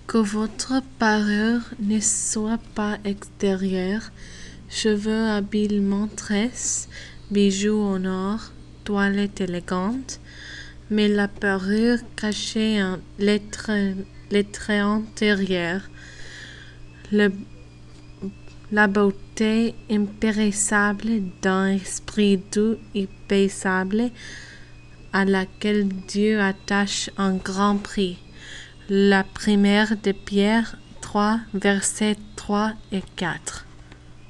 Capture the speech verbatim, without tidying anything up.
Que votre parure ne soit pas extérieure, cheveux habilement tresses, bijoux en or, toilette élégante, mais la parure cachée en lettres, lettres antérieures, le, la beauté impérissable d'un esprit doux et paisible à laquelle Dieu attache un grand prix. La primaire de Pierre trois, versets trois et quatre.